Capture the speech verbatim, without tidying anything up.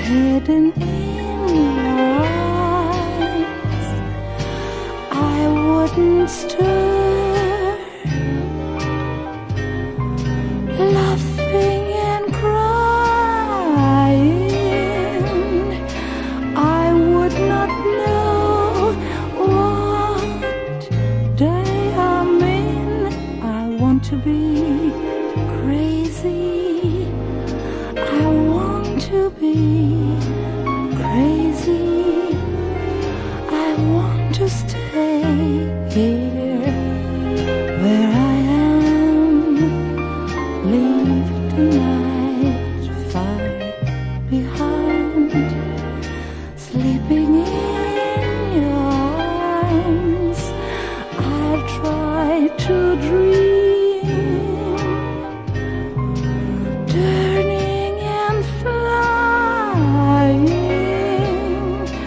hidden in your eyes. I wouldn't stir, laughing and crying. I would not know what day I'm in. I want to be crazy. I want to be crazy. I want to stay here where I am. Leave tonight far behind. Sleeping in your arms, I'll try to dream.